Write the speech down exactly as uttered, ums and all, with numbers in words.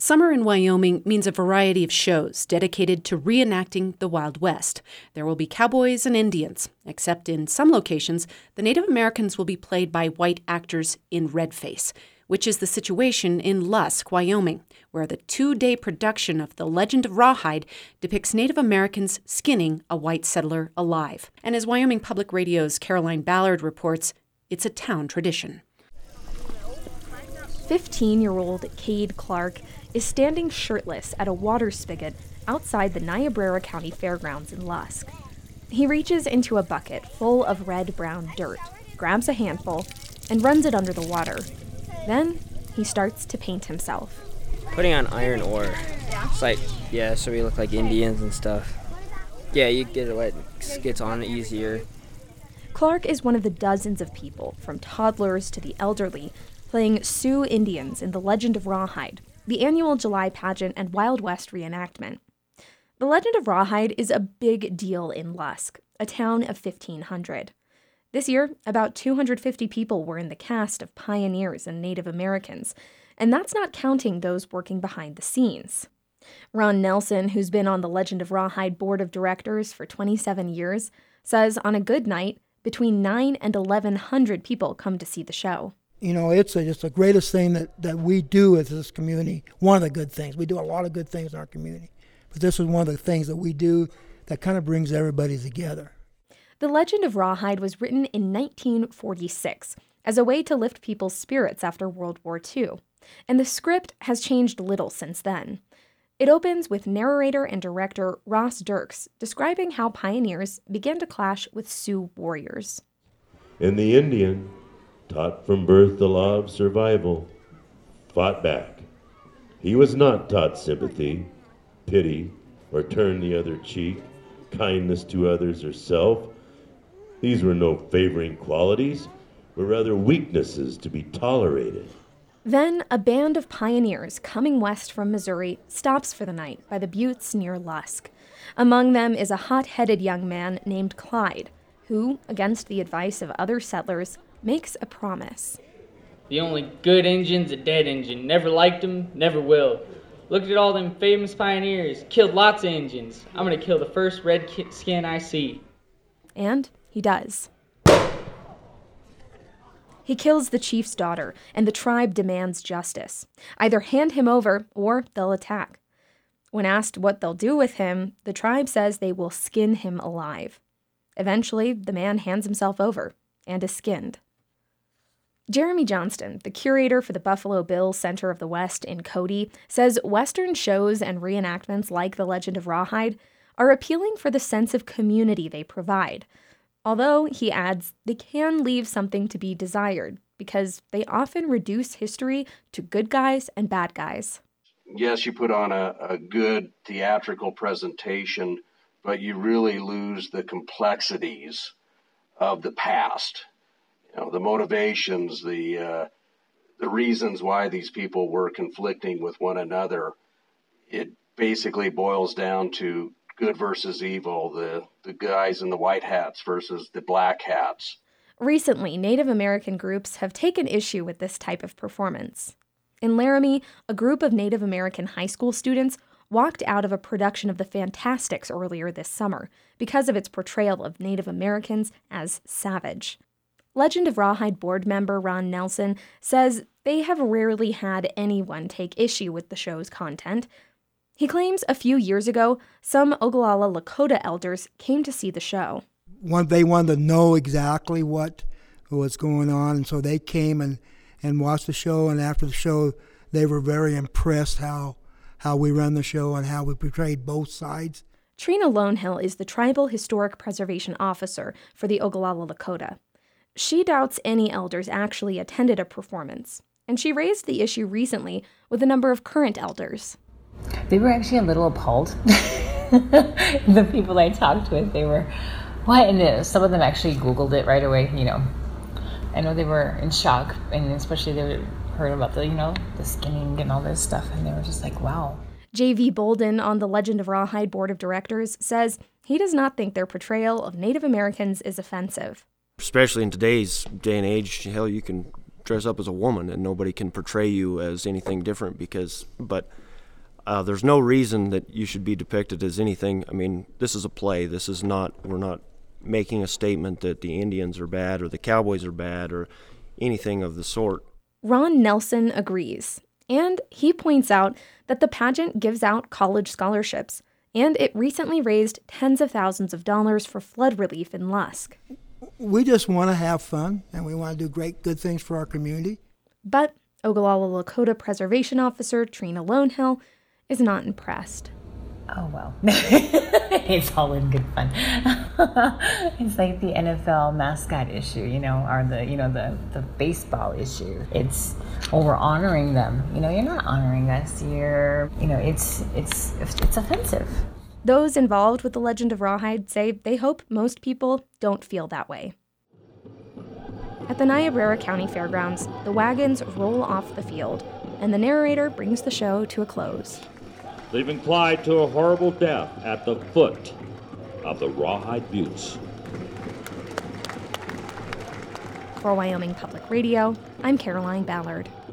Summer in Wyoming means a variety of shows dedicated to reenacting the Wild West. There will be cowboys and Indians, except in some locations, the Native Americans will be played by white actors in redface, which is the situation in Lusk, Wyoming, where the two-day production of The Legend of Rawhide depicts Native Americans skinning a white settler alive. And as Wyoming Public Radio's Caroline Ballard reports, it's a town tradition. fifteen-year-old Cade Clark is standing shirtless at a water spigot outside the Niobrara County Fairgrounds in Lusk. He reaches into a bucket full of red-brown dirt, grabs a handful, and runs it under the water. Then he starts to paint himself. Putting on iron ore. It's like, yeah, so we look like Indians and stuff. Yeah, you get it, it gets on easier. Clark is one of the dozens of people, from toddlers to the elderly, playing Sioux Indians in The Legend of Rawhide, the annual July pageant and Wild West reenactment. The Legend of Rawhide is a big deal in Lusk, a town of fifteen hundred. This year, about two hundred fifty people were in the cast of pioneers and Native Americans, and that's not counting those working behind the scenes. Ron Nelson, who's been on the Legend of Rawhide board of directors for twenty-seven years, says on a good night, between nine and eleven hundred people come to see the show. You know, it's a, just the greatest thing that, that we do as this community. One of the good things. We do a lot of good things in our community. But this is one of the things that we do that kind of brings everybody together. The Legend of Rawhide was written in nineteen forty-six as a way to lift people's spirits after World War Two. And the script has changed little since then. It opens with narrator and director Ross Dirks describing how pioneers began to clash with Sioux warriors. And the Indian, taught from birth the law of survival, fought back. He was not taught sympathy, pity, or turn the other cheek, kindness to others or self. These were no favoring qualities, but rather weaknesses to be tolerated. Then a band of pioneers coming west from Missouri stops for the night by the buttes near Lusk. Among them is a hot-headed young man named Clyde, who, against the advice of other settlers, makes a promise. The only good Injun's a dead Injun. Never liked him, never will. Looked at all them famous pioneers, killed lots of Injuns. I'm gonna kill the first red skin I see. And he does. He kills the chief's daughter, and the tribe demands justice. Either hand him over, or they'll attack. When asked what they'll do with him, the tribe says they will skin him alive. Eventually, the man hands himself over, and is skinned. Jeremy Johnston, the curator for the Buffalo Bill Center of the West in Cody, says Western shows and reenactments like The Legend of Rawhide are appealing for the sense of community they provide. Although, he adds, they can leave something to be desired, because they often reduce history to good guys and bad guys. Yes, you put on a, a good theatrical presentation, but you really lose the complexities of the past. You know, the motivations, the uh, the reasons why these people were conflicting with one another. It basically boils down to good versus evil, the, the guys in the white hats versus the black hats. Recently, Native American groups have taken issue with this type of performance. In Laramie, a group of Native American high school students walked out of a production of The Fantastics earlier this summer because of its portrayal of Native Americans as savage. Legend of Rawhide board member Ron Nelson says they have rarely had anyone take issue with the show's content. He claims a few years ago, some Oglala Lakota elders came to see the show. One, they wanted to know exactly what was going on, and so they came and, and watched the show, and after the show, they were very impressed how how we run the show and how we portrayed both sides. Trina Lonehill is the Tribal Historic Preservation Officer for the Oglala Lakota. She doubts any elders actually attended a performance, and she raised the issue recently with a number of current elders. They were actually a little appalled. The people I talked with, they were, what? And the, some of them actually Googled it right away, you know. I know they were in shock, and especially they heard about the, you know, the skinning and all this stuff, and they were just like, wow. J V Bolden on the Legend of Rawhide Board of Directors says he does not think their portrayal of Native Americans is offensive. Especially in today's day and age, hell, you can dress up as a woman and nobody can portray you as anything different because, but Uh, there's no reason that you should be depicted as anything. I mean, this is a play. This is not, we're not making a statement that the Indians are bad or the Cowboys are bad or anything of the sort. Ron Nelson agrees, and he points out that the pageant gives out college scholarships, and it recently raised tens of thousands of dollars for flood relief in Lusk. We just want to have fun, and we want to do great, good things for our community. But Ogallala Lakota Preservation Officer Trina Lonehill is not impressed. Oh, well. It's all in good fun. It's like the N F L mascot issue, you know, or the, you know, the, the baseball issue. It's, well, we're honoring them. You know, you're not honoring us. You're, you know, it's, it's, it's offensive. Those involved with the Legend of Rawhide say they hope most people don't feel that way. At the Niobrara County Fairgrounds, the wagons roll off the field, and the narrator brings the show to a close. Leaving Clyde to a horrible death at the foot of the Rawhide Buttes. For Wyoming Public Radio, I'm Caroline Ballard.